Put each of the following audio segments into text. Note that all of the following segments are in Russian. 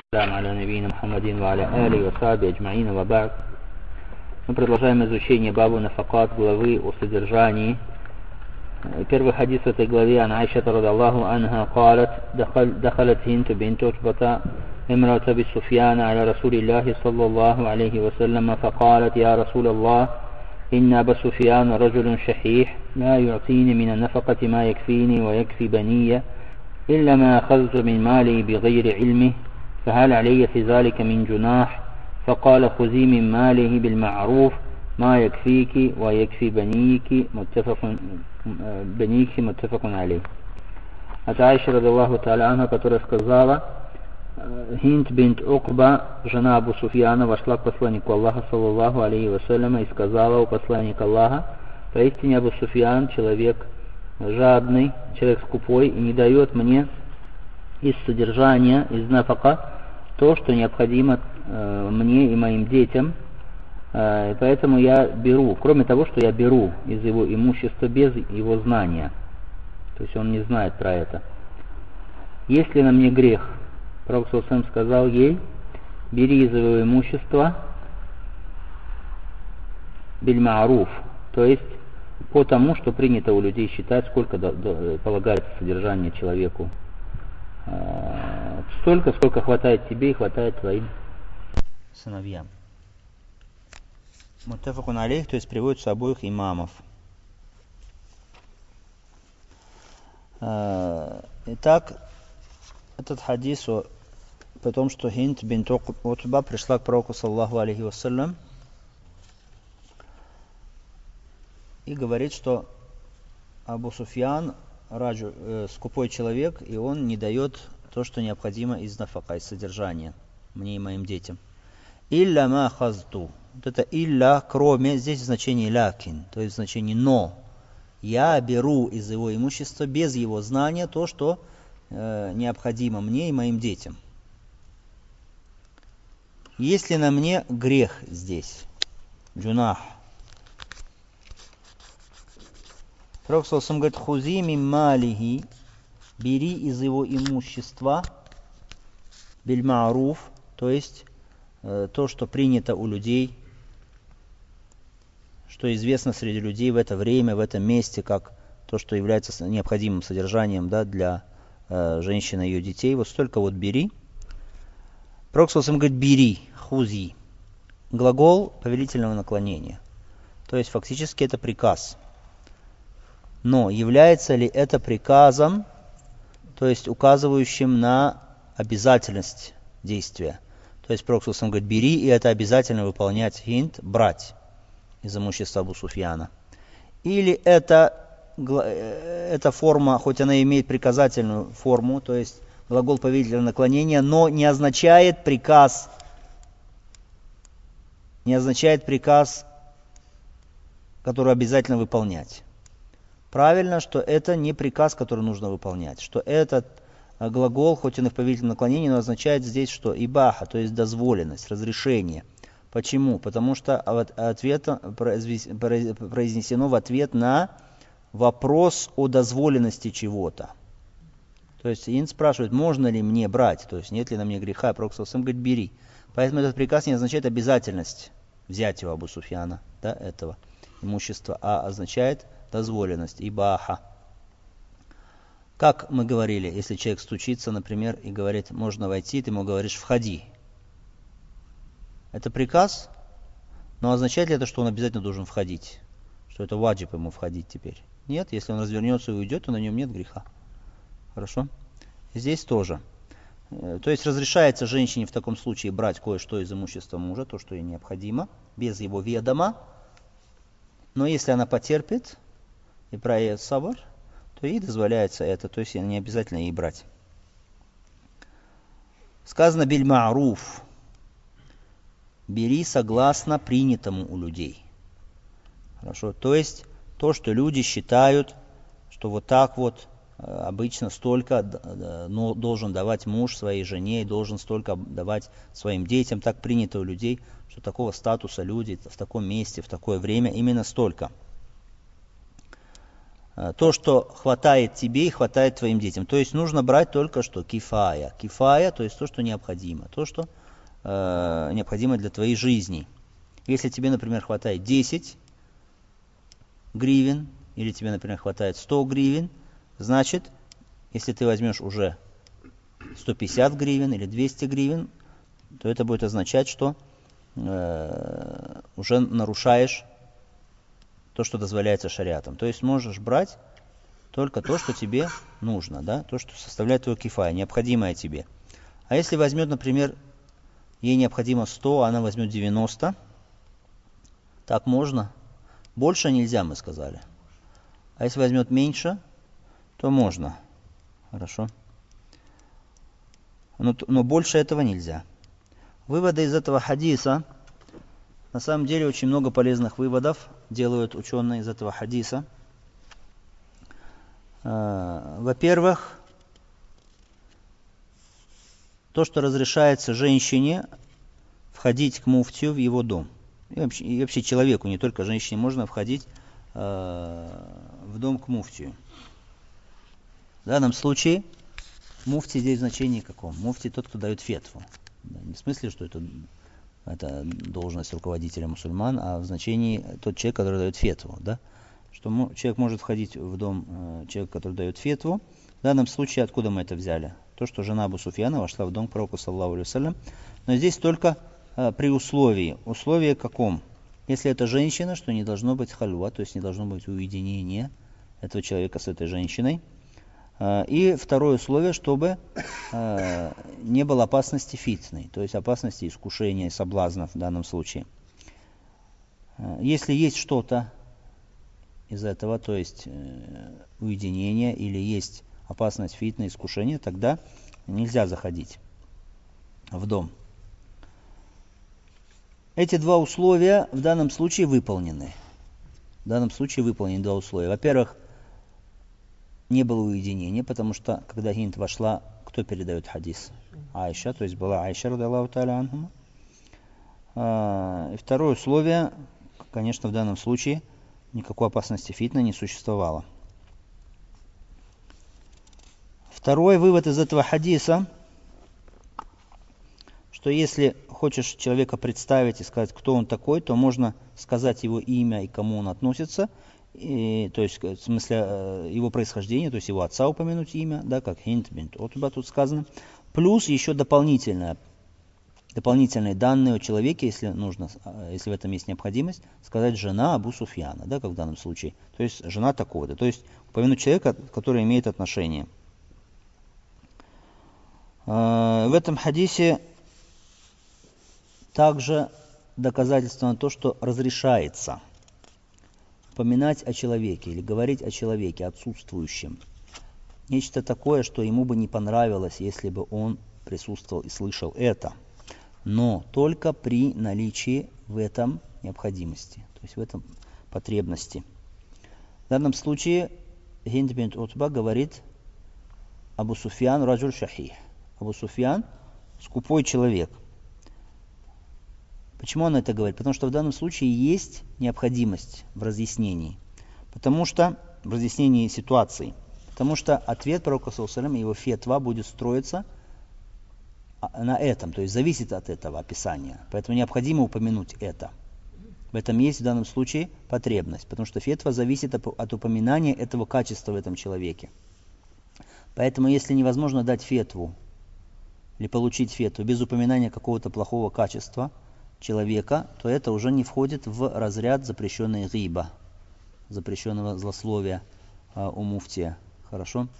على نبينا محمد وعلى آله وصحبه أجمعين وبعد. Мы продолжаем изучение бабу нафакат, главы о содержании. Первый хадис в этой главе عن عائشة رضي الله عنها قالت دخلت هند بنت عتبة امرأة أبي سفيان على رسول الله صلى الله عليه وسلم فقالت يا رسول الله إن أبا سفيان رجل شحيح لا يعطيني من النفقة ما يكفيني ويكفي بني إلا ما أخذت من مالي بغير علمه فهل علي في ذلك من جناح؟ فقال خذي من ماله بالمعروف ما يكفيك ويكفي بنيك متفق عليه. От Айши радиллаху та'аля анха, которая сказала: Хинд бинт Укба, жена Абу Суфьяна, вошла к посланнику Аллаха саллаллаху алейхи вассаляма и сказала: у посланника Аллаха, поистине Абу Суфьян человек жадный, человек скупой и не дает мне из содержания, из нафака, то, что необходимо мне и моим детям. Поэтому я беру, кроме того, что я беру из его имущества без его знания. То есть он не знает про это. Есть ли на мне грех? Пророк ﷺ сказал ей: бери из его имущества биль-мааруф, то есть по тому, что принято у людей считать, сколько полагается содержание человеку. Столько, сколько хватает тебе и хватает твоим сыновьям. Муттафакун алейх, то есть приводится обоих имамов. Итак, этот хадис о том, что Хинд бинт Утба пришла к пророку саллаллаху алейхи вассалям и говорит, что Абу Суфьян скупой человек, и он не дает то, что необходимо из нафака, из содержания мне и моим детям. Илля ма хазту. Вот это илля, кроме, здесь в значении лякин, то есть в значении но. Я беру из его имущества без его знания то, что необходимо мне и моим детям. Есть ли на мне грех здесь? Джунах. Пророк саллаллаху говорит: хузи мин малихи, бери из его имущества биль-мааруф, то есть то, что принято у людей, что известно среди людей в это время, в этом месте, как то, что является необходимым содержанием, да, для женщины и ее детей. Вот столько вот бери. Пророк саллаллаху говорит: бери, хузи. Глагол повелительного наклонения. То есть фактически это приказ. Но является ли это приказом, то есть указывающим на обязательность действия? То есть Пророк саллаллаху говорит: бери, и это обязательно выполнять хинд, брать из имущества Абу Суфьяна. Или эта форма, хоть она имеет приказательную форму, то есть глагол повелительного наклонения, но не означает приказ, который обязательно выполнять. Правильно, что это не приказ, который нужно выполнять, что этот глагол, хоть он и в повелительном наклонении, но означает здесь что? Ибаха, то есть дозволенность, разрешение. Почему? Потому что ответ произнесено в ответ на вопрос о дозволенности чего-то. То есть Инд спрашивает: можно ли мне брать, то есть нет ли на мне греха, Пророк саллаллаху говорит: бери. Поэтому этот приказ не означает обязательность взять его Абу Суфьяна, да, этого имущества, а означает дозволенность, ибаха. Как мы говорили, если человек стучится, например, и говорит: можно войти, ты ему говоришь: входи. Это приказ, но означает ли это, что он обязательно должен входить? Что это ваджиб ему входить теперь? Нет, если он развернется и уйдет, то на нем нет греха. Хорошо? Здесь тоже. То есть разрешается женщине в таком случае брать кое-что из имущества мужа, то, что ей необходимо, без его ведома. Но если она потерпит и проявит сабр, то ей дозволяется это, то есть не обязательно ей брать. Сказано биль-мааруф. Бери согласно принятому у людей. Хорошо. То есть то, что люди считают, что вот так вот обычно столько должен давать муж своей жене, должен столько давать своим детям. Так принято у людей, что такого статуса люди в таком месте, в такое время именно столько. то, что хватает тебе и хватает твоим детям. То есть нужно брать только что кифая. Кифая, то есть то, что необходимо. То, что необходимо для твоей жизни. Если тебе, например, хватает 10 гривен, или тебе, например, хватает 100 гривен, значит, если ты возьмешь уже 150 гривен или 200 гривен, то это будет означать, что уже нарушаешь то, что дозволяется шариатом. То есть можешь брать только то, что тебе нужно, да? То, что составляет твою кифая, необходимое тебе. А если возьмет, например, ей необходимо 100, а она возьмет 90, так можно? Больше нельзя, мы сказали. А если возьмет меньше, то можно. Хорошо. Но больше этого нельзя. Выводы из этого хадиса. На самом деле очень много полезных выводов делают ученые из этого хадиса. Во-первых, то, что разрешается женщине входить к муфтию в его дом. И вообще человеку, не только женщине, можно входить в дом к муфтию. В данном случае муфти здесь значение каком? Муфти тот, кто дает фетву. Не в смысле, что это должность руководителя мусульман, а в значении тот человек, который дает фетву. Да? Что человек может входить в дом человека, который дает фетву. В данном случае откуда мы это взяли? То, что жена Абу Суфьяна вошла в дом пророка, саллаллаху алейхи вассалям. Но здесь только при условии. Условие каком? Если это женщина, что не должно быть хальва, то есть не должно быть уединения этого человека с этой женщиной. И второе условие, чтобы не было опасности фитны, то есть опасности искушения и соблазнов в данном случае. Если есть что-то из этого, то есть уединение или есть опасность фитны, искушения, тогда нельзя заходить в дом. Эти два условия в данном случае выполнены. В данном случае выполнены два условия. Во-первых, не было уединения, потому что, когда Хинд вошла, кто передает хадис? Айша, то есть была Айша, радиаллаху тааля анхума. И второе условие, конечно, в данном случае никакой опасности фитны не существовало. Второй вывод из этого хадиса, что если хочешь человека представить и сказать, кто он такой, то можно сказать его имя и кому он относится, то есть в смысле его происхождения, то есть его отца упомянуть имя, да, как Хинд бинт Утба тут сказано, плюс еще дополнительные данные о человеке, если нужно, если в этом есть необходимость, сказать жена Абу Суфьяна, да, как в данном случае, то есть жена такого-то, то есть упомянуть человека, который имеет отношение. В этом хадисе также доказательство на то, что разрешается упоминать о человеке или говорить о человеке отсутствующем. Нечто такое, что ему бы не понравилось, если бы он присутствовал и слышал это. Но только при наличии в этом необходимости, то есть в этом потребности. В данном случае Хинд бинт Утба говорит Абу Суфьян раджуль шахих. Абу Суфьян скупой человек. Почему он это говорит? Потому что в данном случае есть необходимость в разъяснении. Потому что в разъяснении ситуации. Потому что ответ пророка, саллаллаху алейхи ва саллям, его фетва будет строиться на этом, то есть зависит от этого описания. Поэтому необходимо упомянуть это. В этом есть в данном случае потребность, потому что фетва зависит от упоминания этого качества в этом человеке. Поэтому если невозможно дать фетву или получить фетву без упоминания какого-то плохого качества человека, то это уже не входит в разряд запрещенной гиба, запрещенного злословия у муфтия. Хорошо?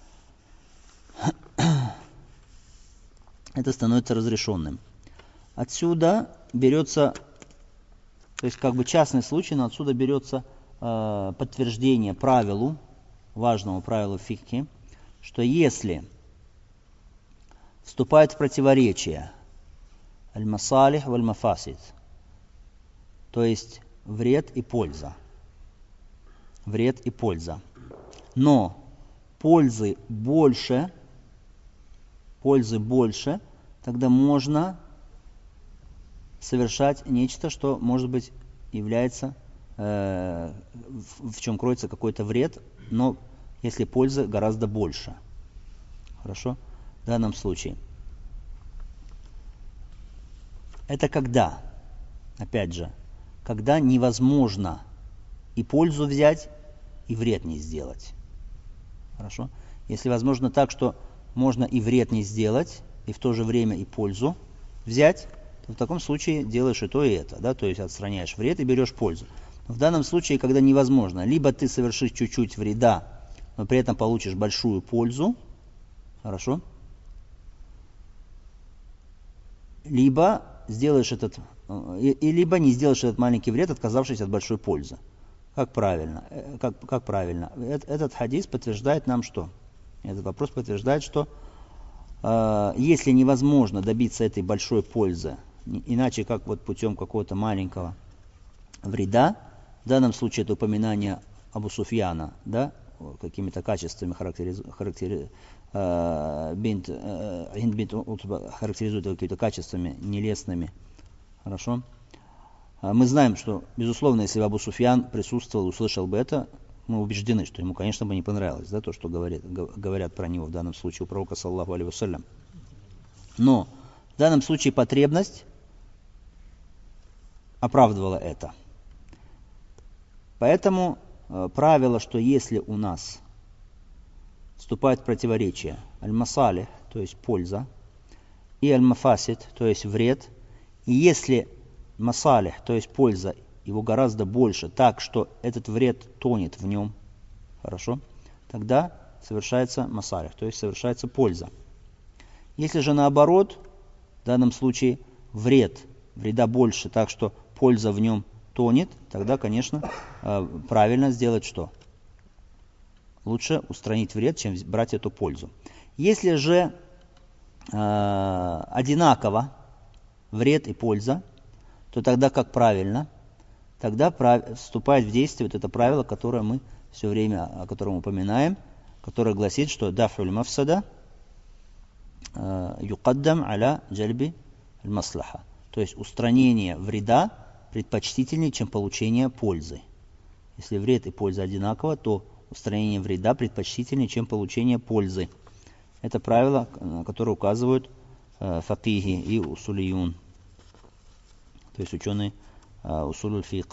Это становится разрешенным. Отсюда берется, то есть как бы частный случай, но отсюда берется подтверждение правилу, важному правилу фикхи, что если вступает в противоречие аль-масалих валь-мафасид, то есть вред и польза. Вред и польза. Но пользы больше, тогда можно совершать нечто, что, может быть, является в чем кроется какой-то вред, но если польза гораздо больше. Хорошо? В данном случае. Это когда? Опять же, когда невозможно и пользу взять, и вред не сделать. Хорошо? Если возможно так, что можно и вред не сделать, и в то же время и пользу взять, то в таком случае делаешь и то, и это. Да? То есть отстраняешь вред и берешь пользу. Но в данном случае, когда невозможно, либо ты совершишь чуть-чуть вреда, но при этом получишь большую пользу, хорошо? Либо сделаешь либо не сделаешь этот маленький вред, отказавшись от большой пользы. Как правильно? Как правильно? Этот хадис подтверждает нам что? Этот вопрос подтверждает, что если невозможно добиться этой большой пользы, иначе как вот путем какого-то маленького вреда, в данном случае это упоминание Абу Суфьяна, да, какими-то качествами характеризует какими-то качествами нелестными. Хорошо? Мы знаем, что, безусловно, если бы Абу Суфьян присутствовал и услышал бы это, мы убеждены, что ему, конечно, бы не понравилось, да, то, что говорят про него в данном случае у пророка, саллаллаху алейхи вассалям. Но в данном случае потребность оправдывала это. Поэтому правило, что если у нас вступает в противоречие аль-масалих, то есть польза, и аль-мафасид, то есть вред, и если масалих, то есть польза, его гораздо больше, так что этот вред тонет в нем, хорошо, тогда совершается масалих, то есть совершается польза. Если же наоборот, в данном случае вреда больше, так что польза в нем тонет, тогда, конечно, правильно сделать что? Лучше устранить вред, чем брать эту пользу. Если же одинаково вред и польза, то тогда как правильно? Тогда вступает в действие вот это правило, которое мы все время, о котором упоминаем, которое гласит, что дафуль мафсада юкаддам аля джальби аль-маслаха. То есть устранение вреда предпочтительнее, чем получение пользы. Если вред и польза одинаково, то устранение вреда предпочтительнее, чем получение пользы. Это правило, на которое указывают факихи и усулиюн, то есть ученые усулуль фикх.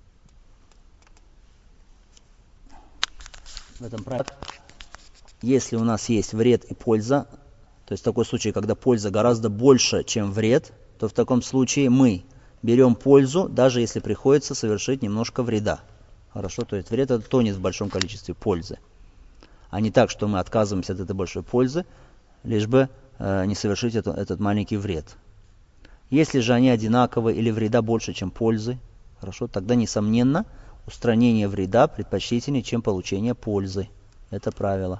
В этом правиле, если у нас есть вред и польза, то есть такой случай, когда польза гораздо больше, чем вред, то в таком случае мы берем пользу, даже если приходится совершить немножко вреда. Хорошо, то есть вред это тонет в большом количестве пользы. А не так, что мы отказываемся от этой большой пользы, лишь бы не совершить этот маленький вред. Если же они одинаковы или вреда больше, чем пользы, хорошо, тогда, несомненно, устранение вреда предпочтительнее, чем получение пользы. Это правило.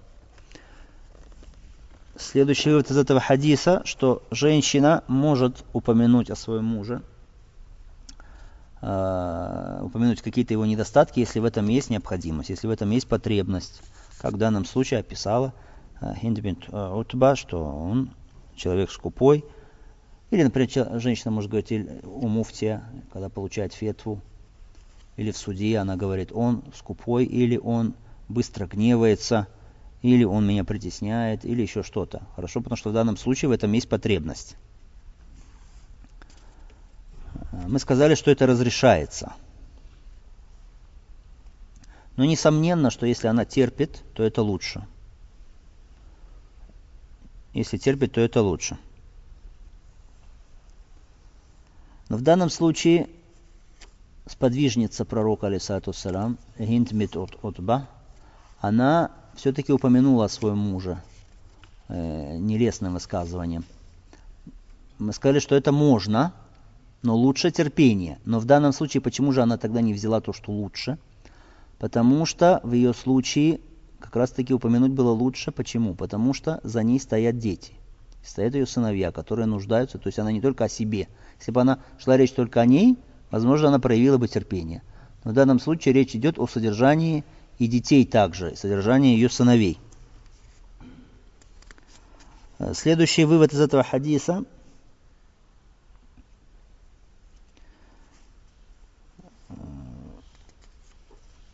Следующий вывод из этого хадиса, что женщина может упомянуть о своем муже, упомянуть какие-то его недостатки, если в этом есть необходимость, если в этом есть потребность. Как в данном случае описала Хинд бинт Утба, что он человек скупой. Или, например, женщина может говорить у муфтия, когда получает фетву, или в суде она говорит, он скупой, или он быстро гневается, или он меня притесняет, или еще что-то. Хорошо, потому что в данном случае в этом есть потребность. Мы сказали, что это разрешается. Но несомненно, что если она терпит, то это лучше. Если терпит, то это лучше. Но в данном случае сподвижница пророка, алейхиссалату вассалям, Хинд бинт Утба, она все-таки упомянула о своем муже нелестным высказыванием. Мы сказали, что это можно, но лучше терпение. Но в данном случае, почему же она тогда не взяла то, что лучше? Потому что в ее случае как раз таки упомянуть было лучше. Почему? Потому что за ней стоят дети. Стоят ее сыновья, которые нуждаются. То есть она не только о себе. Если бы она шла речь только о ней, возможно, она проявила бы терпение. Но в данном случае речь идет о содержании и детей также, содержании ее сыновей. Следующий вывод из этого хадиса.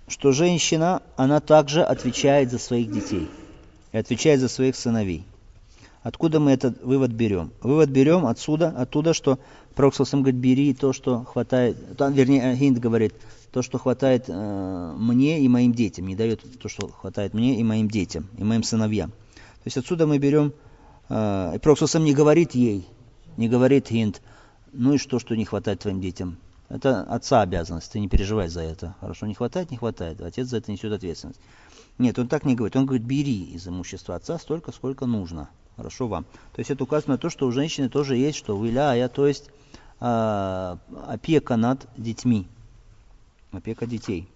что женщина, она также отвечает за своих детей и отвечает за своих сыновей. Откуда мы этот вывод берем? Вывод берем оттуда, что Пророк ﷺ говорит, бери то, что хватает, вернее, Хинд говорит, то, что хватает мне и моим детям, не дает то, что хватает мне и моим детям, и моим сыновьям. То есть отсюда мы берем, и Пророк ﷺ не говорит ей, не говорит Хинд, ну и что не хватает твоим детям? Это отца обязанность, ты не переживай за это. Хорошо, не хватает, отец за это несет ответственность. Нет, он так не говорит, он говорит, бери из имущества отца столько, сколько нужно. Хорошо вам. То есть это указано на то, что у женщины тоже есть, что виляя, то есть опека над детьми. Опека детей.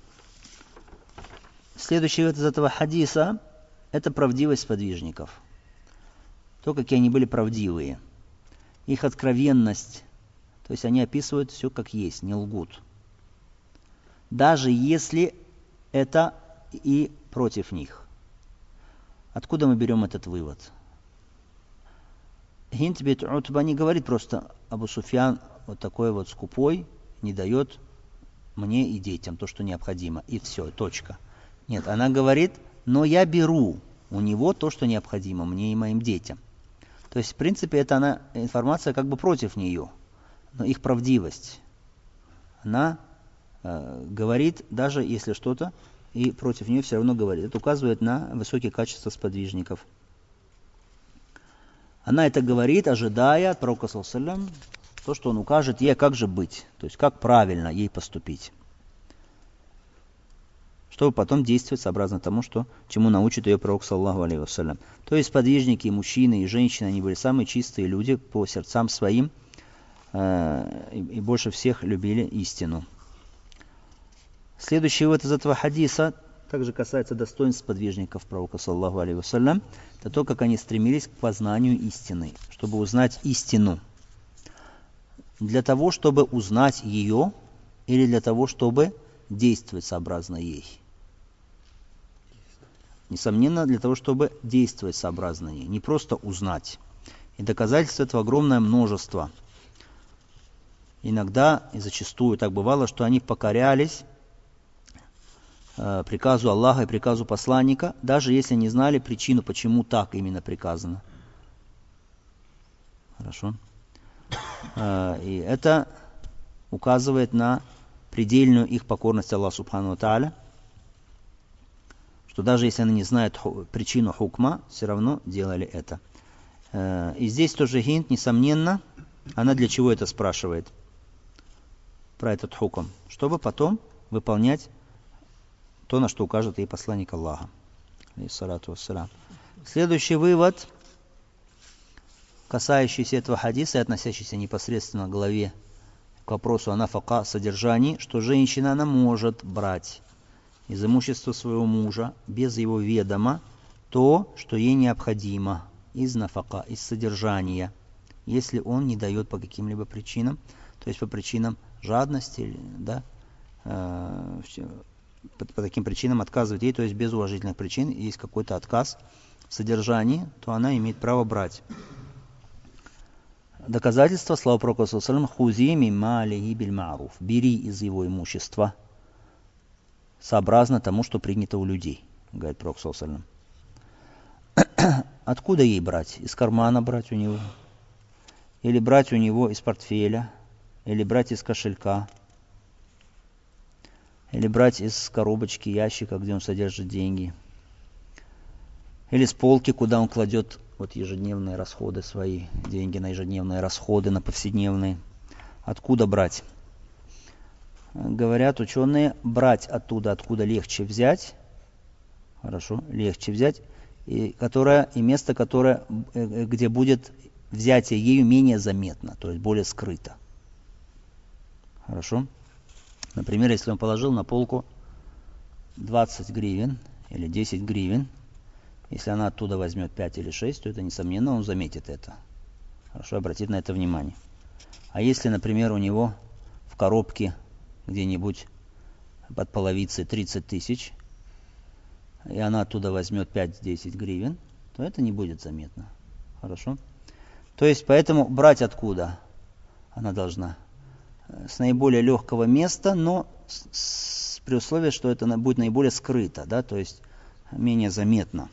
Следующий вывод из этого хадиса – это правдивость сподвижников. То, какие они были правдивые. Их откровенность. То есть они описывают все как есть, не лгут. Даже если это и против них. Откуда мы берем этот вывод? Хинд бин Утба не говорит просто Абу Суфьян вот такой вот скупой, не дает мне и детям то, что необходимо. И все, точка. Нет, она говорит, но я беру у него то, что необходимо мне и моим детям. То есть, в принципе, это информация как бы против нее. Но их правдивость, она говорит, даже если что-то, и против нее все равно говорит. Это указывает на высокие качества сподвижников. Она это говорит, ожидая от пророка ﷺ, то, что он укажет ей, как же быть, то есть как правильно ей поступить, чтобы потом действовать сообразно тому, чему научит ее пророк ﷺ. То есть сподвижники, и мужчины, и женщины, они были самые чистые люди по сердцам своим, и больше всех любили истину. Следующий вывод из этого хадиса также касается достоинств сподвижников пророка ﷺ. Это то, как они стремились к познанию истины, чтобы узнать истину. Для того, чтобы узнать ее, или для того, чтобы действовать сообразно ей? Несомненно, для того, чтобы действовать сообразно ей, не просто узнать. И доказательств этого огромное множество. Иногда и зачастую так бывало, что они покорялись приказу Аллаха и приказу посланника, даже если не знали причину, почему так именно приказано. Хорошо. И это указывает на предельную их покорность Аллаху Субхану ва Тааля, что даже если они не знают причину хукма, все равно делали это. И здесь тоже Хинд, несомненно, она для чего это спрашивает? Про этот хукм. Чтобы потом выполнять то, на что укажет ей посланник Аллаха. Следующий вывод, касающийся этого хадиса и относящийся непосредственно к главе, к вопросу о нафака, содержании, что женщина, она может брать из имущества своего мужа без его ведома то, что ей необходимо из нафака, из содержания, если он не дает по каким-либо причинам, то есть по причинам жадности, да, по таким причинам отказывает ей, то есть без уважительных причин, есть какой-то отказ в содержании, то она имеет право брать. Доказательство, слова пророка ﷺ, «Хузи мимма алейхи биль ма'руф», бери из его имущества сообразно тому, что принято у людей, говорит пророк ﷺ. Откуда ей брать? Из кармана брать у него? Или брать у него из портфеля? Или брать из кошелька? Или брать из коробочки, ящика, где он содержит деньги? Или с полки, куда он кладет вот ежедневные расходы свои, деньги на ежедневные расходы, на повседневные? Откуда брать? Говорят ученые, брать оттуда, откуда легче взять, хорошо, легче взять, и место, где будет взятие ею менее заметно, то есть более скрыто. Хорошо? Например, если он положил на полку 20 гривен или 10 гривен, если она оттуда возьмет 5 или 6, то это, несомненно, он заметит это. Хорошо, обратит на это внимание. А если, например, у него в коробке где-нибудь под половицей 30 тысяч, и она оттуда возьмет 5-10 гривен, то это не будет заметно. Хорошо? То есть, поэтому брать откуда она должна? с наиболее легкого места, но при условии, что это будет наиболее скрыто, да, то есть менее заметно.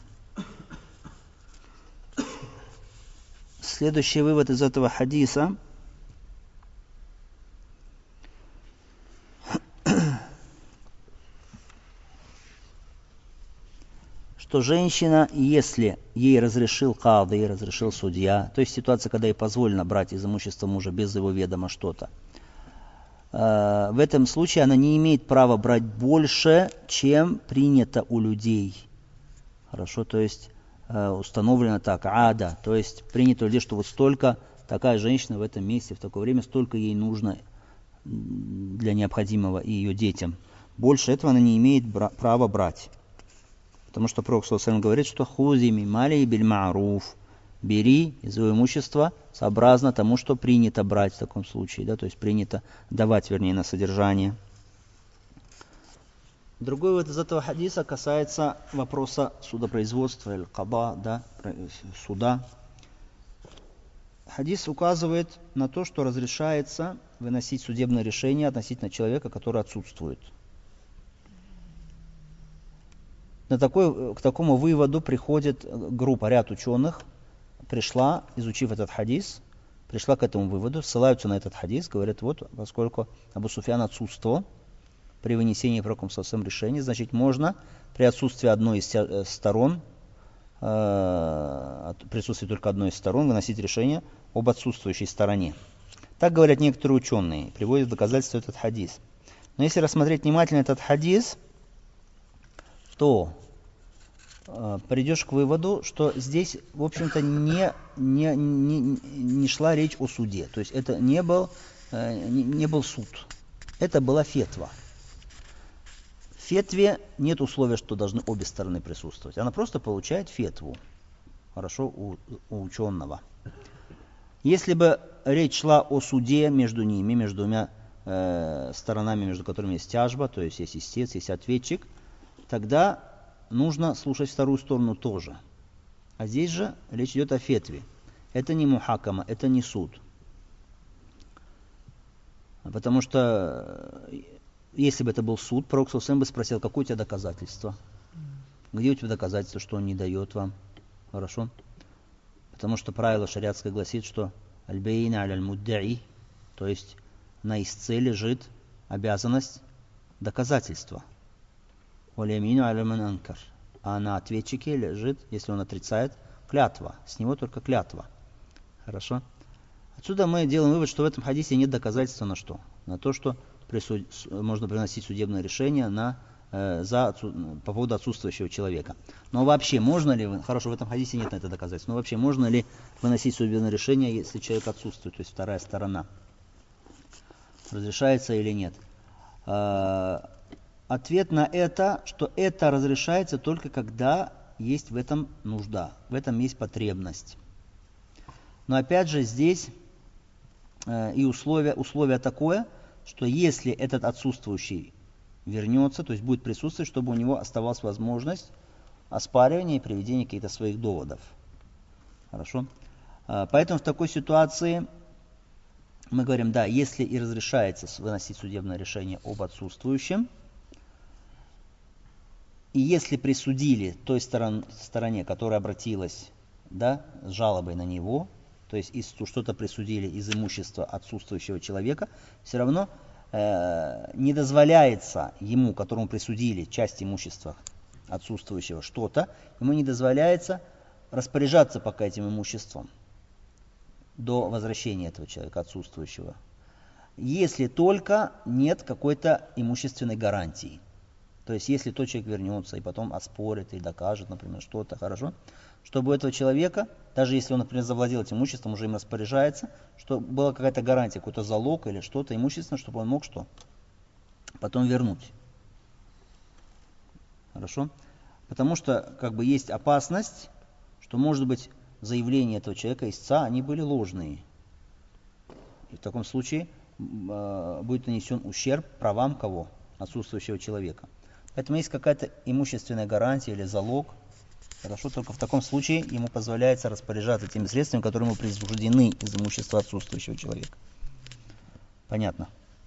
Следующий вывод из этого хадиса. Что женщина, если ей разрешил кады, ей разрешил судья, то есть ситуация, когда ей позволено брать из имущества мужа без его ведома что-то, в этом случае она не имеет права брать больше, чем принято у людей. Хорошо, то есть установлено так, ада, то есть принято у людей, что вот столько, такая женщина в этом месте, в такое время, столько ей нужно для необходимого и ее детям. Больше этого она не имеет права брать. Потому что Пророк ﷺ говорит, что хузи мимали биль ма'руф, бери из его имущества сообразно тому, что принято брать в таком случае, да, то есть принято давать, вернее, на содержание. Другой вот из этого хадиса касается вопроса судопроизводства, аль-каба, да, суда. Хадис указывает на то, что разрешается выносить судебное решение относительно человека, который отсутствует. К такому выводу приходит группа, ряд ученых, пришла, изучив этот хадис, пришла к этому выводу, ссылаются на этот хадис, говорят, вот, поскольку Абу Суфьян отсутствовал при вынесении пророком ﷺ решения, значит, можно при отсутствии одной из сторон, присутствии только одной из сторон, выносить решение об отсутствующей стороне. Так говорят некоторые ученые, приводят в доказательство этот хадис. Но если рассмотреть внимательно этот хадис, то придешь к выводу, что здесь, в общем-то, не шла речь о суде. То есть это не был суд. Это была фетва. В фетве нет условия, что должны обе стороны присутствовать. Она просто получает фетву. Хорошо, у ученого. Если бы речь шла о суде между ними, между двумя сторонами, между которыми есть тяжба, то есть есть истец, есть ответчик, тогда нужно слушать вторую сторону тоже. А здесь же речь идет о фетве. Это не мухакама, это не суд. Потому что, если бы это был суд, Пророк ﷺ бы спросил, какое у тебя доказательство? Где у тебя доказательство, что он не дает вам? Хорошо? Потому что правило шариатское гласит, что аль-бейна аль-муддаи, то есть на истце лежит обязанность доказательства. А на ответчике лежит, если он отрицает, клятва. С него только клятва. Хорошо? Отсюда мы делаем вывод, что в этом хадисе нет доказательства на что? На то, что можно приносить судебное решение по поводу отсутствующего человека. Но вообще можно ли, хорошо, в этом хадисе нет на это доказательства, но вообще можно ли выносить судебное решение, если человек отсутствует, то есть вторая сторона? Разрешается или нет? Ответ на это, что это разрешается только когда есть в этом нужда, в этом есть потребность. Но опять же здесь и условие такое, что если этот отсутствующий вернется, то есть будет присутствовать, чтобы у него оставалась возможность оспаривания и приведения каких-то своих доводов. Хорошо? Поэтому в такой ситуации мы говорим, да, если и разрешается выносить судебное решение об отсутствующем, и если присудили той стороне, которая обратилась, да, с жалобой на него, то есть что-то присудили из имущества отсутствующего человека, все равно не дозволяется ему, которому присудили часть имущества отсутствующего что-то, ему не дозволяется распоряжаться пока этим имуществом до возвращения этого человека отсутствующего, если только нет какой-то имущественной гарантии. То есть, если тот человек вернется и потом оспорит и докажет, например, что-то, хорошо, чтобы у этого человека, даже если он, например, завладел этим имуществом, уже им распоряжается, чтобы была какая-то гарантия, какой-то залог или что-то имущественное, чтобы он мог что? Потом вернуть. Хорошо? Потому что, есть опасность, что, может быть, заявления этого человека, истца, они были ложные. И в таком случае будет нанесен ущерб правам кого? Отсутствующего человека. Поэтому есть какая-то имущественная гарантия или залог. Хорошо, только в таком случае ему позволяется распоряжаться теми средствами, которые ему присуждены из имущества отсутствующего человека. Понятно?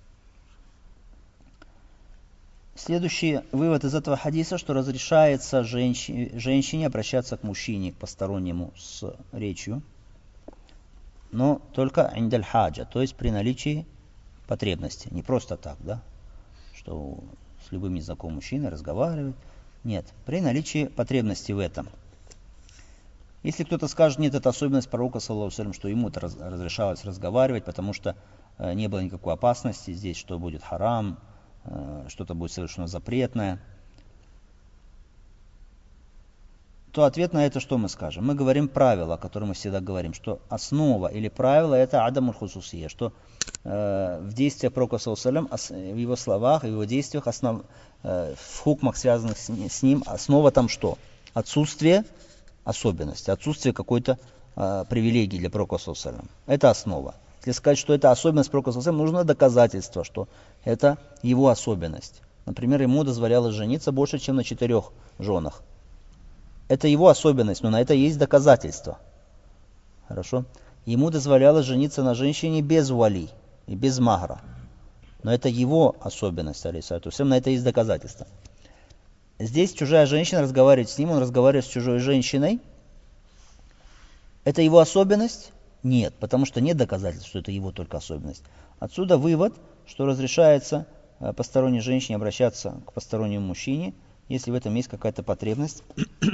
Следующий вывод из этого хадиса, что разрешается женщине обращаться к мужчине, к постороннему с речью, но только индаль хаджа, то есть при наличии потребности. Не просто так, да, что с любым незнакомым мужчиной разговаривать. Нет, при наличии потребности в этом. Если кто-то скажет, нет, это особенность пророка, саллаллаху алейхи ва саллям, что ему это разрешалось разговаривать, потому что не было никакой опасности здесь, что будет харам, что-то будет совершенно запретное, то ответ на это что мы скажем? Мы говорим правило, о котором мы всегда говорим, что основа или правило это адамуль хусусия, что в действиях пророка, саллаллаху алейхи ва саллям, в его словах, в его действиях, в хукмах, связанных с ним, основа там что? Отсутствие особенности, отсутствие какой-то привилегии для пророка, саллаллаху алейхи ва саллям. Это основа. Если сказать, что это особенность пророка, саллаллаху алейхи ва саллям, нужно доказательство, что это его особенность. Например, ему дозволялось жениться больше, чем на 4 женах. Это его особенность, но на это есть доказательства. Хорошо? Ему дозволялось жениться на женщине без вали и без махра. Но это его особенность, алейхиссалату вассалям, на это есть доказательства. Здесь чужая женщина разговаривает с ним, он разговаривает с чужой женщиной. Это его особенность? Нет, потому что нет доказательств, что это его только особенность. Отсюда вывод, что разрешается посторонней женщине обращаться к постороннему мужчине, если в этом есть какая-то потребность.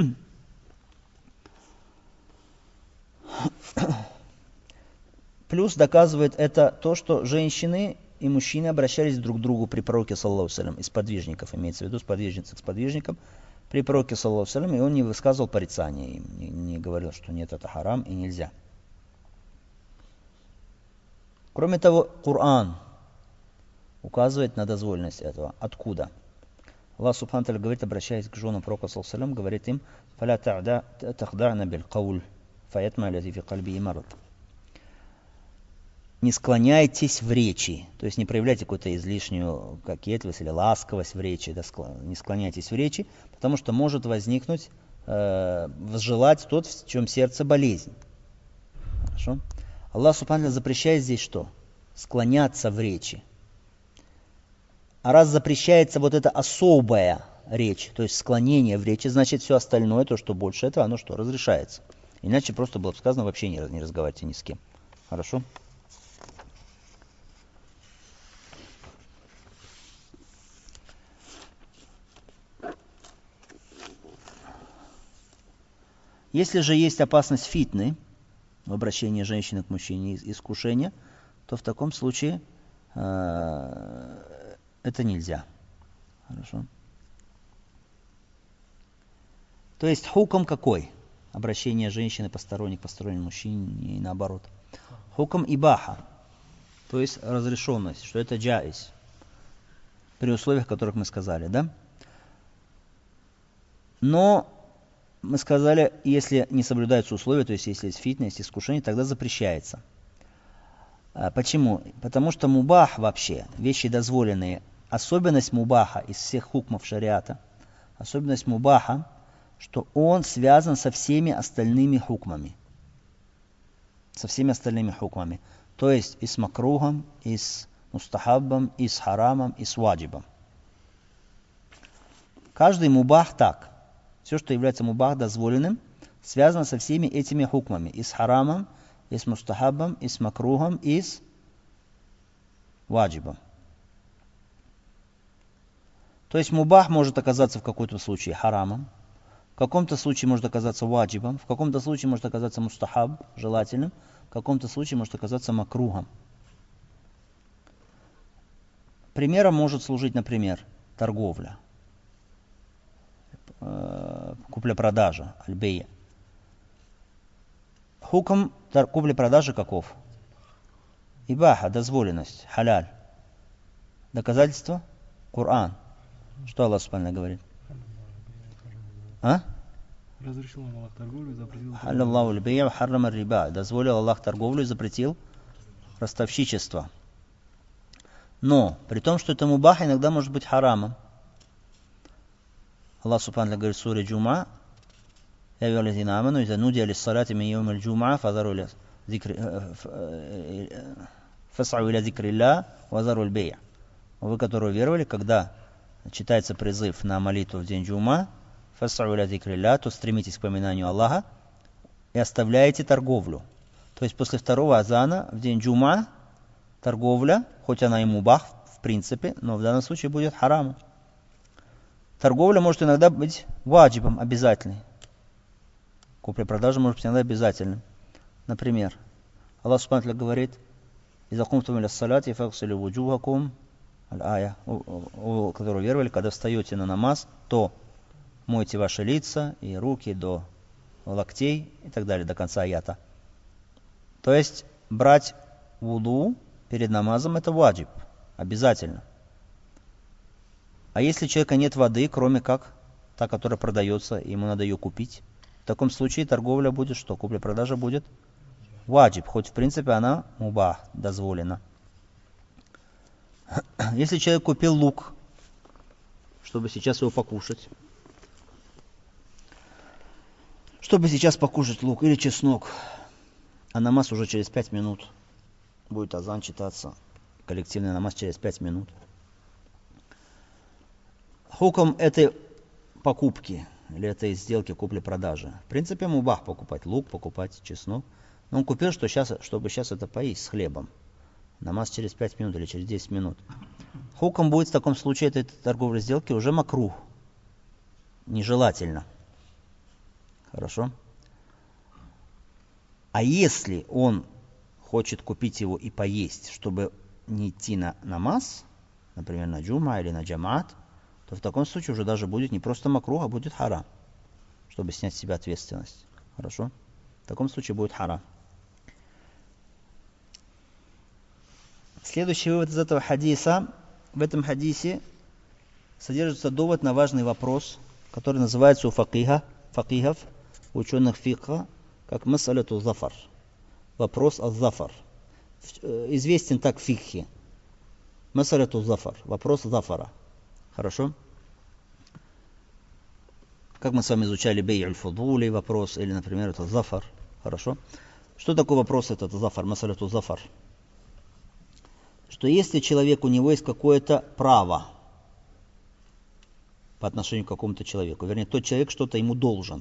Плюс доказывает это то, что женщины и мужчины обращались друг к другу при пророке, саллаллаху алейхи ва саллям, из подвижников, имеется в виду сподвижницы к сподвижникам, при пророке, саллаллаху алейхи ва саллям, и он не высказывал порицания им, не говорил, что нет, это харам и нельзя. Кроме того, Коран указывает на дозволенность этого. Откуда? Аллах Субхану ва Тааля говорит, обращаясь к женам пророка, саллаллаху алейхи ва саллям, говорит им: «Фаля тахдa'на бил кауль, фаятма аллази фи кальбихи марад». Не склоняйтесь в речи, то есть не проявляйте какую-то излишнюю кокетливость или ласковость в речи, да, не склоняйтесь в речи, потому что может возникнуть, возжелать тот, в чем сердце болезнь. Хорошо? Аллах Субхану ва Тааля запрещает здесь что? Склоняться в речи. А раз запрещается вот эта особая речь, то есть склонение в речи, значит все остальное, то, что больше этого, оно что? Разрешается. Иначе просто было бы сказано, вообще не разговаривайте ни с кем. Хорошо? Если же есть опасность фитны, в обращении женщины к мужчине, искушения, то в таком случае это нельзя. Хорошо. То есть хукм какой? Обращение женщины посторонней к постороннему мужчине и наоборот. Хукм ибаха, то есть разрешенность, что это джаиз, при условиях, которых мы сказали, да? Но мы сказали, если не соблюдаются условия, то есть если есть фитна, есть искушение, тогда запрещается. Почему? Потому что мубах вообще, вещи дозволенные, особенность мубаха из всех хукмов шариата, особенность мубаха, что он связан со всеми остальными хукмами. Со всеми остальными хукмами. То есть и с макрухом, и с мустахаббом, и с харамом, и с ваджибом. Каждый мубах так. Все, что является мубах дозволенным, связано со всеми этими хукмами. И с харамом, и с мустахаббом, и с макрухом, и с ваджибом. То есть мубах может оказаться в каком-то случае харамом, в каком-то случае может оказаться ваджибом, в каком-то случае может оказаться мустахаб, желательным, в каком-то случае может оказаться макрухом. Примером может служить, например, торговля, купля-продажа, аль-бейя. Хукм купли-продажи каков? Ибаха, дозволенность, халяль. Доказательство? Коран. Что Аллах Субхану говорит? Разрешил Аллах торговлю и запретил. Халяллаху аль-бейя ва харрама ар-риба. Дозволил Аллах торговлю и запретил ростовщичество. Но, при том, что это мубах, иногда может быть харамом. Аллах Субхану говорит в суре Джум'a: «Я аyyuhallазина аману, иза нудия лис-салати мин йаумил джум'a, фас'ау иля зикрилля ва зару аль-бей'а». Вы, которые веровали, когда читается призыв на молитву в день джума, фас'у иля зикрилля, то стремитесь к поминанию Аллаха и оставляете торговлю. То есть после второго азана в день джума торговля, хоть она и мубах в принципе, но в данном случае будет харамом. Торговля может иногда быть ваджибом, обязательной. Купля-продажа может быть иногда обязательным. Например, Аллах Субхану говорит: «Иза кумтум иля салати фагсилю вуджухакум», аль-ая, у которого веровали, когда встаете на намаз, то мойте ваши лица и руки до локтей и так далее, до конца аята. То есть брать вуду перед намазом это ваджиб, обязательно. А если у человека нет воды, кроме как та, которая продается, ему надо ее купить, в таком случае торговля будет что? Купля-продажа будет ваджиб, хоть в принципе она мубах, дозволена. Если человек купил лук, чтобы сейчас его покушать, лук или чеснок, а намаз уже через 5 минут, будет азан читаться, коллективный намаз через 5 минут. Хуком этой покупки или этой сделки купли-продажи, в принципе, мубах покупать лук, покупать чеснок, но он купил, чтобы сейчас это поесть с хлебом. Намаз через 5 минут или через 10 минут. Хуком будет в таком случае этой торговой сделки уже макрух. Нежелательно. Хорошо? А если он хочет купить его и поесть, чтобы не идти на намаз, например, на джума или на джамаат, то в таком случае уже даже будет не просто макрух, а будет харам, чтобы снять с себя ответственность. Хорошо? В таком случае будет харам. Следующий вывод из этого хадиса. В этом хадисе содержится довод на важный вопрос, который называется у факихов, ученых фикха, как мас'аляту зафар. Вопрос аз-зафар. Известен так в фикхе. Мас'аляту зафар. Вопрос зафара. Хорошо? Как мы с вами изучали бей'уль фудули вопрос, или, например, это зафар. Хорошо? Что такое вопрос этот зафар, мас'аляту зафар? Что если человек, у него есть какое-то право по отношению к какому-то человеку, вернее, тот человек что-то ему должен,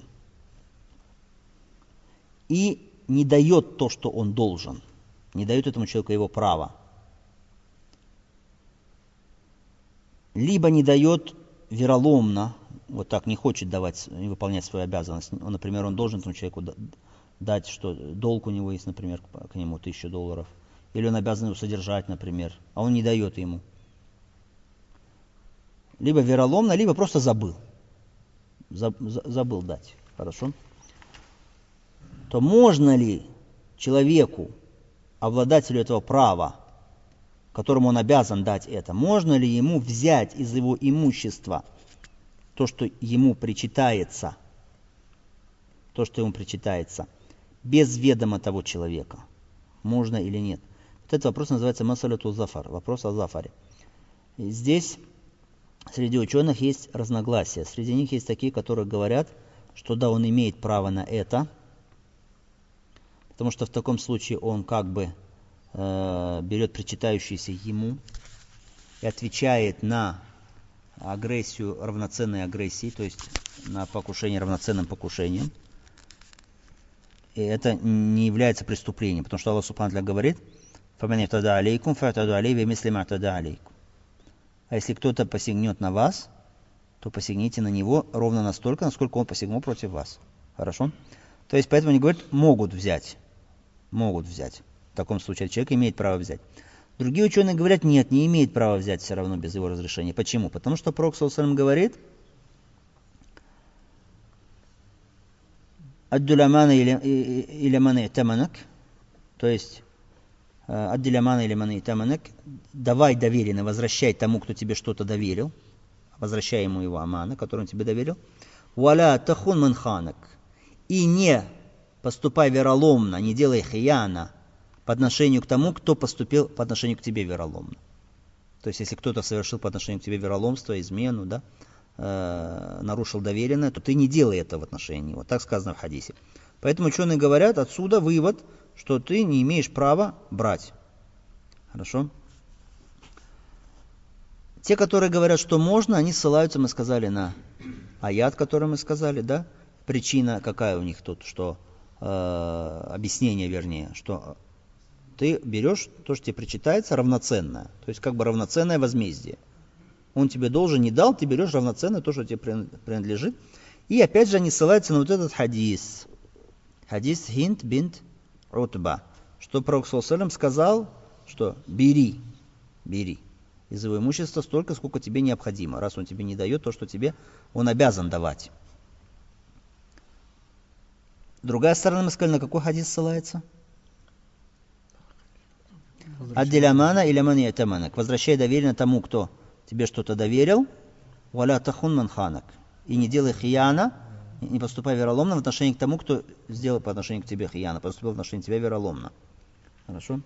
и не дает то, что он должен, не дает этому человеку его право, либо не дает вероломно, вот так, не хочет давать, не выполнять свою обязанность. Например, он должен этому человеку дать, что долг у него есть, например, к нему $1000, или он обязан его содержать, например, а он не дает ему. Либо вероломно, либо просто забыл. Забыл дать. Хорошо? То можно ли человеку, обладателю этого права, которому он обязан дать это, можно ли ему взять из его имущества то, что ему причитается, без ведома того человека? Можно или нет? Вот этот вопрос называется мас'аляту зафар, вопрос о зафаре. И здесь среди ученых есть разногласия. Среди них есть такие, которые говорят, что да, он имеет право на это, потому что в таком случае он как бы берет причитающееся ему и отвечает на агрессию равноценной агрессии, то есть на покушение равноценным покушением. И это не является преступлением, потому что Аллах Субхану ва Тааля говорит: «Фаман итада алейкум фа'таду алейхи бимисли ма итада алейкум». А если кто-то посягнет на вас, то посягните на него ровно настолько, насколько он посягнул против вас. Хорошо? То есть поэтому они говорят, могут взять. В таком случае человек имеет право взять. Другие ученые говорят, нет, не имеет права взять все равно без его разрешения. Почему? Потому что Пророк саллаллаху алейхи ва саллям говорит: «Аддулямана или ман итаманак», то есть «Аддулямана или ман итаманак», давай доверенное, возвращай тому, кто тебе что-то доверил, возвращай ему его амана, который он тебе доверил. «Валя тахун ман ханак», и не поступай вероломно, не делай хияна по отношению к тому, кто поступил по отношению к тебе вероломно. То есть, если кто-то совершил по отношению к тебе вероломство, измену, да, нарушил доверенное, то ты не делай это в отношении него. Так сказано в хадисе. Поэтому ученые говорят, отсюда вывод, что ты не имеешь права брать. Хорошо? Те, которые говорят, что можно, они ссылаются, мы сказали, на аят, который мы сказали, да? Причина какая у них тут, что объяснение, вернее, что ты берешь то, что тебе причитается, равноценное. То есть как бы равноценное возмездие. Он тебе должен, не дал, ты берешь равноценное то, что тебе принадлежит. И опять же они ссылаются на вот этот хадис. Хадис Хинд бинт Утба. Что Пророк ﷺ сказал, что бери из его имущества столько, сколько тебе необходимо. Раз он тебе не дает то, что тебе он обязан давать. Другая сторона, мы сказали, на какой хадис ссылается? Аддилямана или маньятаманак. Возвращай доверие тому, кто тебе что-то доверил. Валя тахун манханак. И не делай хияна, не поступай вероломно в отношении к тому, кто сделал по отношению к тебе хияна, поступил в отношении тебя вероломно. Хорошо?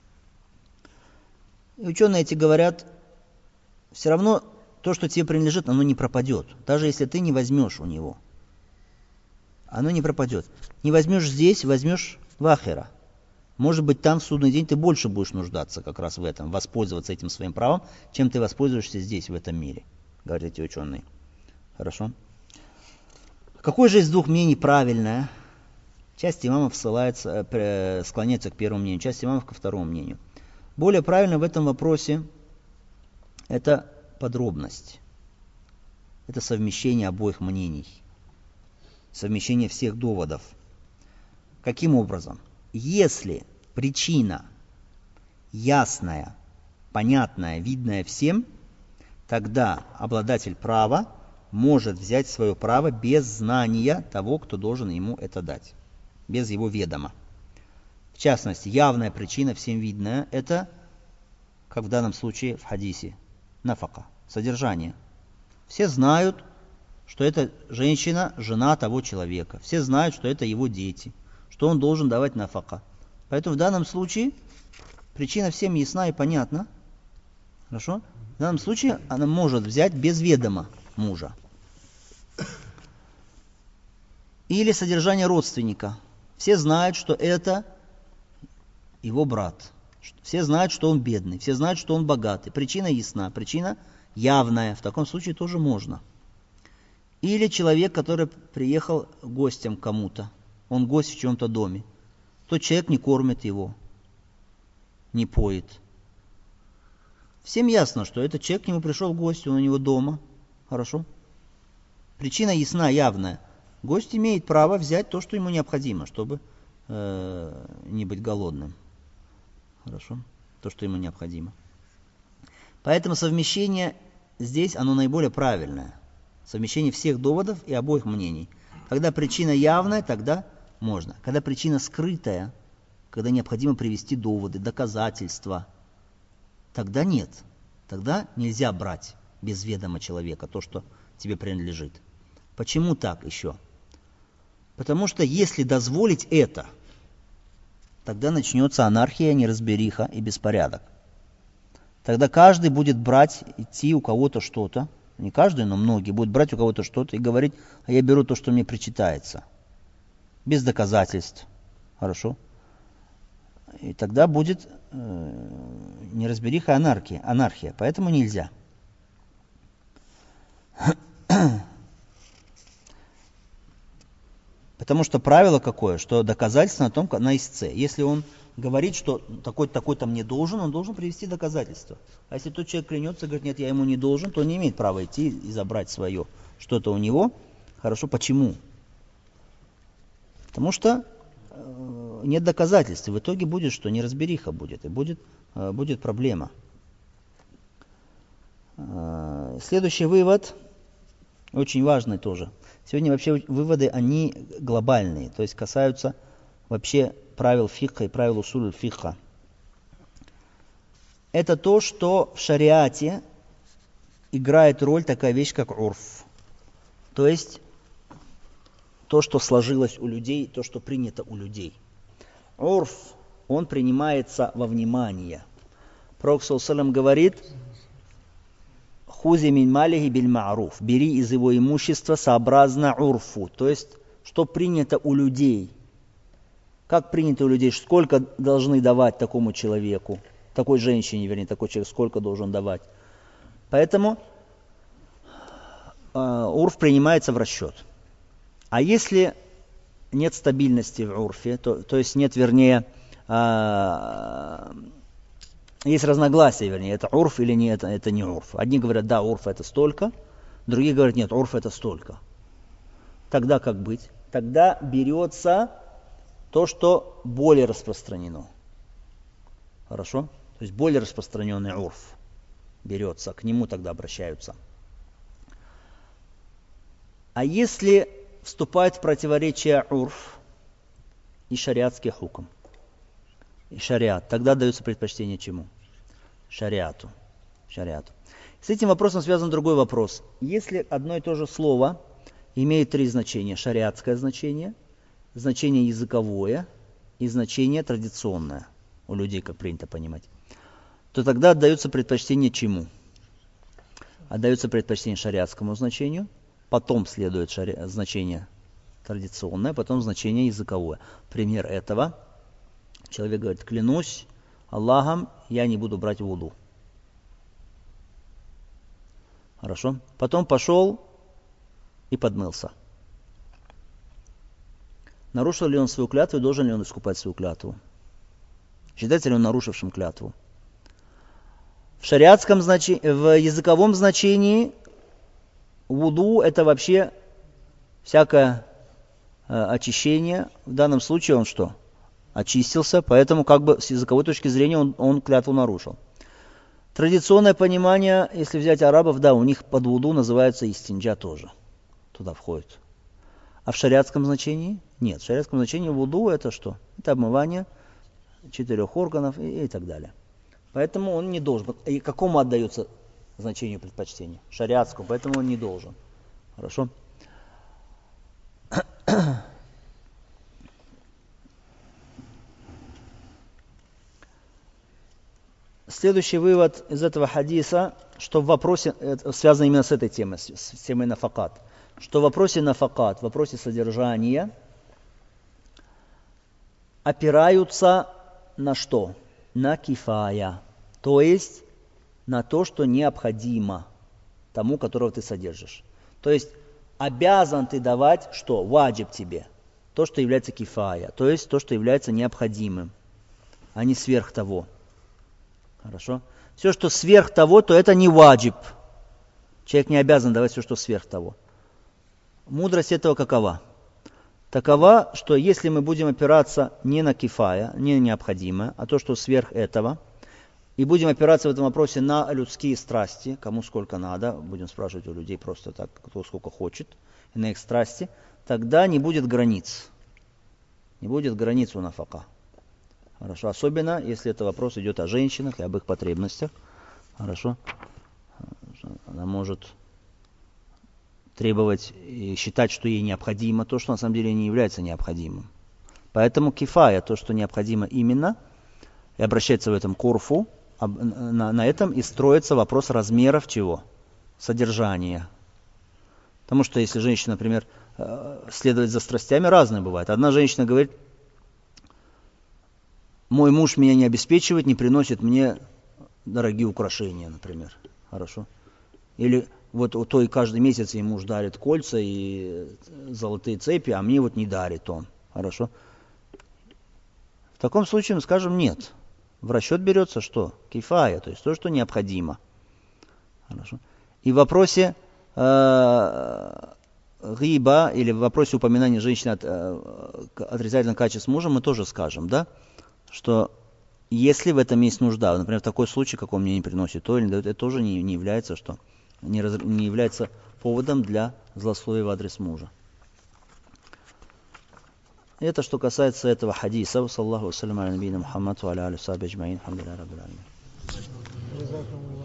И ученые эти говорят, все равно то, что тебе принадлежит, оно не пропадет. Даже если ты не возьмешь у него. Оно не пропадет. Не возьмешь здесь, возьмешь в ахира. Может быть, там в судный день ты больше будешь нуждаться как раз в этом, воспользоваться этим своим правом, чем ты воспользуешься здесь, в этом мире, говорят эти ученые. Хорошо? Какое же из двух мнений правильное? Часть имамов склоняется к первому мнению, часть имамов ко второму мнению. Более правильно в этом вопросе это подробность. Это совмещение обоих мнений. Совмещение всех доводов. Каким образом? Если причина ясная, понятная, видная всем, тогда обладатель права может взять свое право без знания того, кто должен ему это дать. Без его ведома. В частности, явная причина, всем видная, это, как в данном случае в хадисе, нафака, содержание. Все знают, что эта женщина жена того человека. Все знают, что это его дети, что он должен давать нафака. Поэтому в данном случае причина всем ясна и понятна. Хорошо? В данном случае она может взять без ведома мужа. Или содержание родственника. Все знают, что это его брат. Все знают, что он бедный. Все знают, что он богатый. Причина ясна, причина явная. В таком случае тоже можно. Или человек, который приехал гостем к кому-то. Он гость в чьем-то доме. Тот человек не кормит его, не поет. Всем ясно, что этот человек к нему пришел в гости, он у него дома. Хорошо? Причина ясна, явная. Гость имеет право взять то, что ему необходимо, чтобы не быть голодным. Хорошо? То, что ему необходимо. Поэтому совмещение здесь, оно наиболее правильное. Совмещение всех доводов и обоих мнений. Когда причина явная, тогда можно. Когда причина скрытая, когда необходимо привести доводы, доказательства, тогда нет. Тогда нельзя брать без ведома человека то, что тебе принадлежит. Почему так еще? Потому что если дозволить это, тогда начнется анархия, неразбериха и беспорядок. Тогда каждый будет брать, идти у кого-то что-то, не каждый, но многие будут брать у кого-то что-то и говорить, а я беру то, что мне причитается. Без доказательств. Хорошо? И тогда будет неразбериха, анархия. Поэтому нельзя. Потому что правило какое? Что доказательство на том, на истце. Если он говорит, что такой-то мне должен, он должен привести доказательства. А если тот человек клянется и говорит, нет, я ему не должен, то он не имеет права идти и забрать свое что-то у него. Хорошо, почему? Потому что нет доказательств. И в итоге будет, что неразбериха будет, и будет проблема. Следующий вывод, очень важный тоже. Сегодня вообще выводы, они глобальные, то есть касаются вообще правил фикха и правил усуль фикха. Это то, что в шариате играет роль такая вещь, как урф. То есть то, что сложилось у людей, то, что принято у людей. Урф, он принимается во внимание. Пророк ﷺ говорит, «Хузи мин малихи биль ма'руф». Бери из его имущества сообразно урфу. То есть, что принято у людей. Как принято у людей, сколько должны давать такому человеку, такой женщине, вернее, такой человек, сколько должен давать. Поэтому урф принимается в расчет. А если нет стабильности в урфе, то есть нет, вернее, есть разногласия, вернее, это урф или нет, это не урф. Одни говорят, да, урф это столько, другие говорят, нет, урф это столько. Тогда как быть? Тогда берется то, что более распространено. Хорошо? То есть более распространенный урф берется, к нему тогда обращаются. А если вступает в противоречие урф и шариатский хукм, и шариат, тогда дается предпочтение чему? Шариату. С этим вопросом связан другой вопрос. Если одно и то же слово имеет три значения: шариатское значение, значение языковое и значение традиционное, у людей, как принято понимать, то тогда отдается предпочтение чему? Отдается предпочтение шариатскому значению, потом следует значение традиционное, потом значение языковое. Пример этого: человек говорит, клянусь Аллахом, я не буду брать вуду. Хорошо? Потом пошел и подмылся. Нарушил ли он свою клятву и должен ли он искупать свою клятву? Считается ли он нарушившим клятву? В шариатском значении, в языковом значении вуду это вообще всякое очищение. В данном случае он что? Очистился, поэтому как бы с языковой точки зрения он клятву нарушил. Традиционное понимание, если взять арабов, да, у них под вуду называется истинджа тоже. Туда входит. А в шариатском значении? Нет. В шариатском значении вуду это что? Это обмывание 4 органов и так далее. Поэтому он не должен. И какому отдается значению предпочтения? Шариатскому, поэтому он не должен. Хорошо? Следующий вывод из этого хадиса, что в вопросе, связано именно с этой темой, с темой нафакат, что в вопросе нафакат, в вопросе содержания опираются на что? На кифая, то есть на то, что необходимо тому, которого ты содержишь. То есть обязан ты давать что? Ваджиб тебе. То, что является кифая, то есть то, что является необходимым, а не сверх того. Хорошо? Все, что сверх того, то это не ваджиб. Человек не обязан давать все, что сверх того. Мудрость этого какова? Такова, что если мы будем опираться не на кифая, не на необходимое, а то, что сверх этого, и будем опираться в этом вопросе на людские страсти, кому сколько надо, будем спрашивать у людей просто так, кто сколько хочет, и на их страсти, тогда не будет границ. Не будет границ у нафака. Хорошо, особенно если это вопрос идет о женщинах и об их потребностях. Хорошо. Она может требовать и считать, что ей необходимо то, что на самом деле не является необходимым. Поэтому кифая, то, что необходимо именно, и обращается в этом к урфу, на этом и строится вопрос размеров чего? Содержания. Потому что если женщина, например, следовать за страстями, разное бывает. Одна женщина говорит, мой муж меня не обеспечивает, не приносит мне дорогие украшения, например. Хорошо. Или вот то и каждый месяц ей муж дарит кольца и золотые цепи, а мне вот не дарит он. Хорошо. В таком случае мы скажем нет. В расчет берется что? Кифая, то есть то, что необходимо. Хорошо. И в вопросе гиба или в вопросе упоминания женщины отрицательных качеств мужа мы тоже скажем, да? Что если в этом есть нужда, например, в такой случай, как он мне не приносит то или дает, это тоже не является что? Не является поводом для злословия в адрес мужа. Это что касается этого хадиса. Саллаху ассаляму аля набийна Мухаммад ва аля алихи ва сахбихи аджмаин. Алхамдулиллахи раббил аламин.